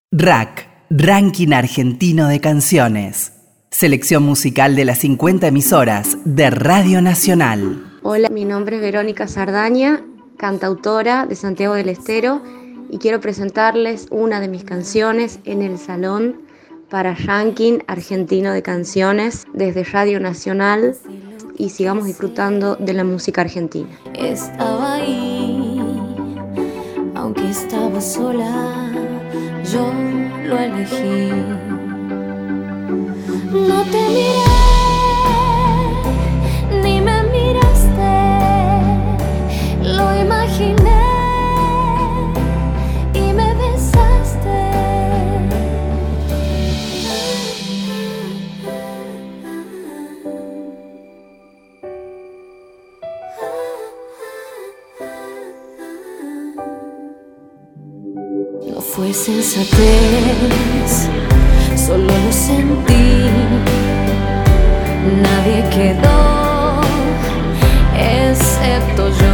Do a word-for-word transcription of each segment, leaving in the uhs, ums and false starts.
Rack, Ranking Argentino de Canciones. Selección musical de las cincuenta emisoras de Radio Nacional. Hola, mi nombre es Verónica Sardaña, cantautora de Santiago del Estero, y quiero presentarles una de mis canciones en el Salón para Ranking Argentino de Canciones desde Radio Nacional, y sigamos disfrutando de la música argentina. Estaba ahí, aunque estaba sola, yo lo elegí. No te miré, ni me miraste, lo imaginé y me besaste. No fue sensatez, solo lo sentí. Nadie quedó, excepto yo.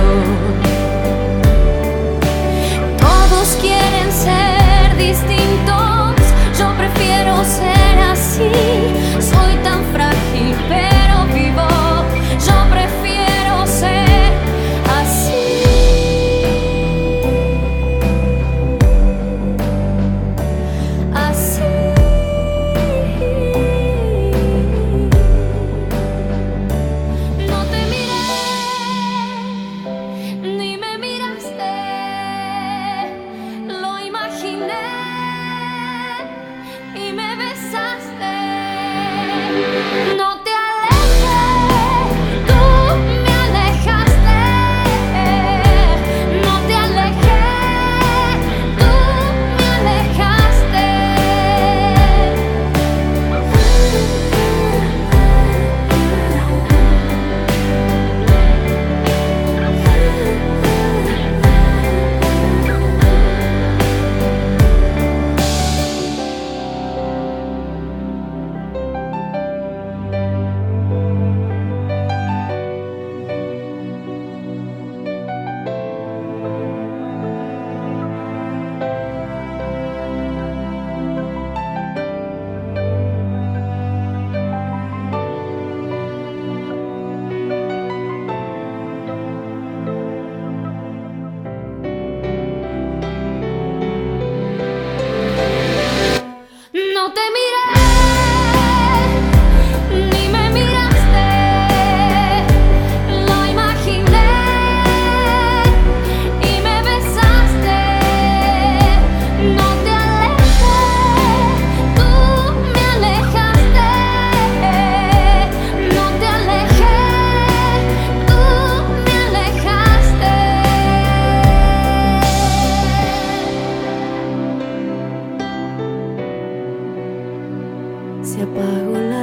Todos quieren ser distintos, yo prefiero ser así. Soy tan frágil, pero vivo. Yo prefiero ser así. Así. Se apagó la